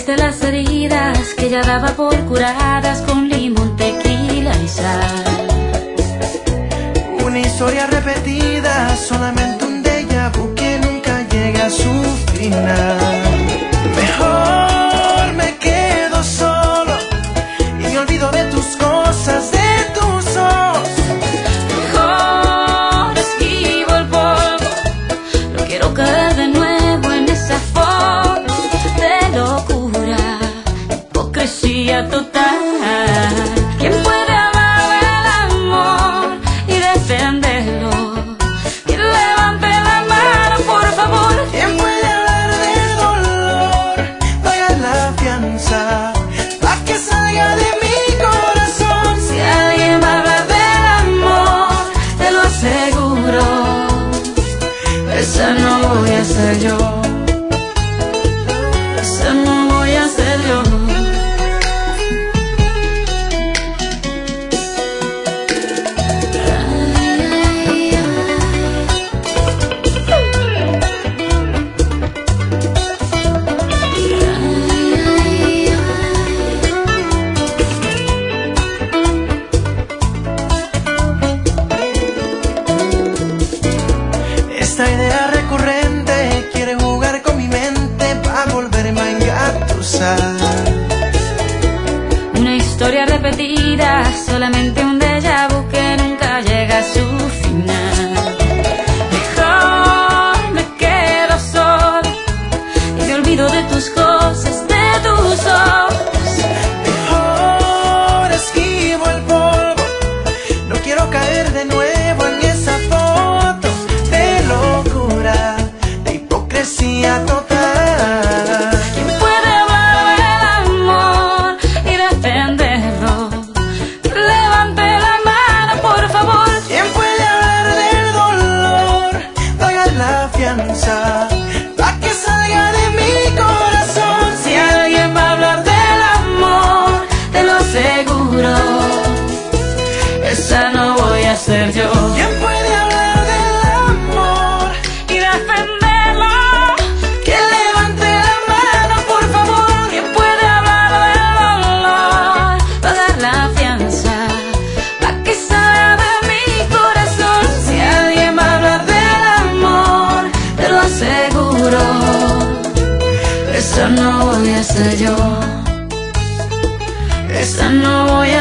Desde las heridas que ya daba por curadas con limón, tequila y sal. Una historia repetida, solamente un déjà vu que nunca llega a su final. Mejor me quedo solo y me olvido de tus cosas, de tus ojos. Mejor esquivo el polvo, no quiero caer de nuevo en esa foto de locura, hipocresía total. ¿Quién puede amar el amor y defenderlo? Que levante la mano, por favor. ¿Quién puede hablar del dolor? Paga la fianza pa' que salga de mi corazón. Si alguien va a hablar del amor, te lo aseguro, esa no voy a ser yo. Esa no voy a ser yo. Esta idea recurrente quiere jugar con mi mente para volverme a engatusar. Una historia repetida, solamente un déjà vu que nunca llega a su final. Mejor me quedo solo y me olvido de tus cosas, de tus ojos. Mejor esquivo el polvo, no quiero caer de nuevo en esa foto de locura, de hipocresía total. ¿Quién puede hablar del amor y defenderlo? Levante la mano, por favor. ¿Quién puede hablar del dolor? Paga la fianza pa' que salga de mi corazón. Si alguien va a hablar del amor, te lo aseguro, esa no voy a ser yo. ¿Quién puede hablar del amor Y defenderlo, que levante la mano, por favor? ¿quién puede hablar del dolor? Pagar la fianza pa' que salga de mi corazón. Si alguien va a hablar del amor, te lo aseguro, esa no voy a ser yo. Esa no voy